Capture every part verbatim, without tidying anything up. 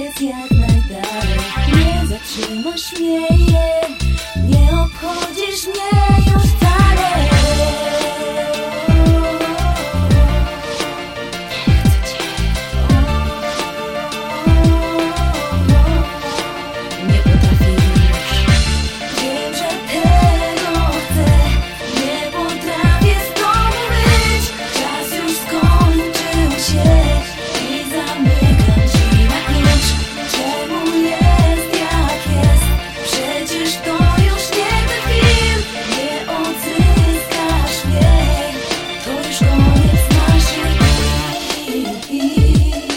Powiedz jak najdalej, nie zatrzymasz mnie, nie obchodzisz mnie już wcale. Nie potrafię już, wiem, że tego chcę, nie potrafię z tobą być. Czas już skończył się i zamykam drzwi na klucz. Czemu jest jak jest? Przecież to już nie ten film. Nie odzyskasz mnie, to już koniec naszych dni.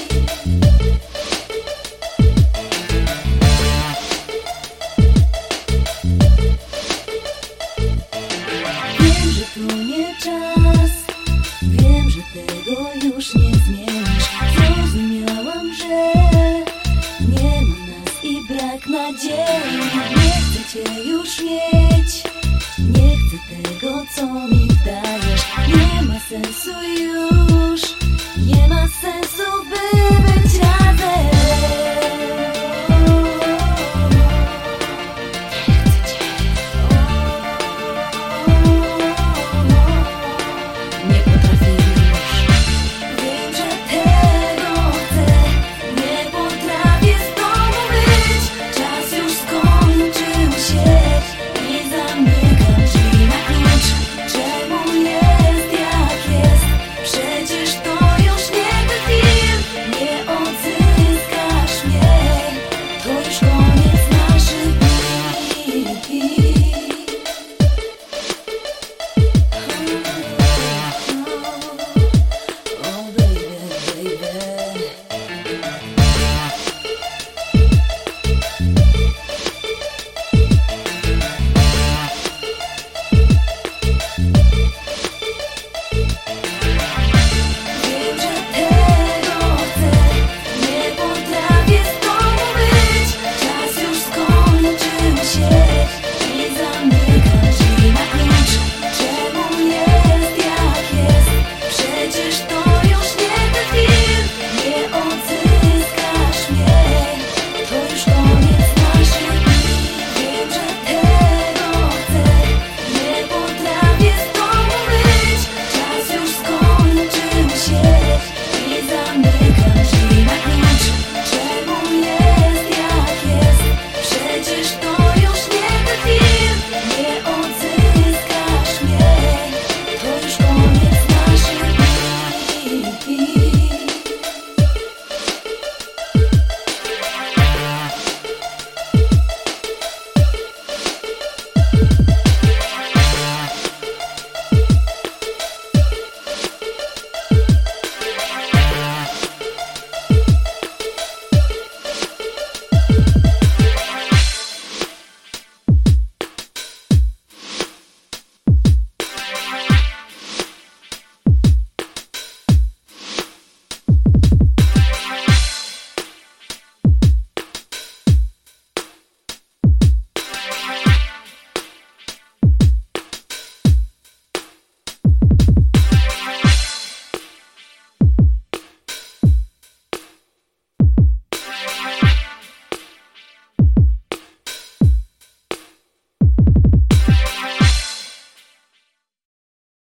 Wiem, że to nie czas, wiem, że tego już nie zmienisz. Zrozumiałam, że nie ma nas i brak nadziei. Nie chcę cię już mieć, nie chcę tego, co mi dajesz. Nie ma sensu już.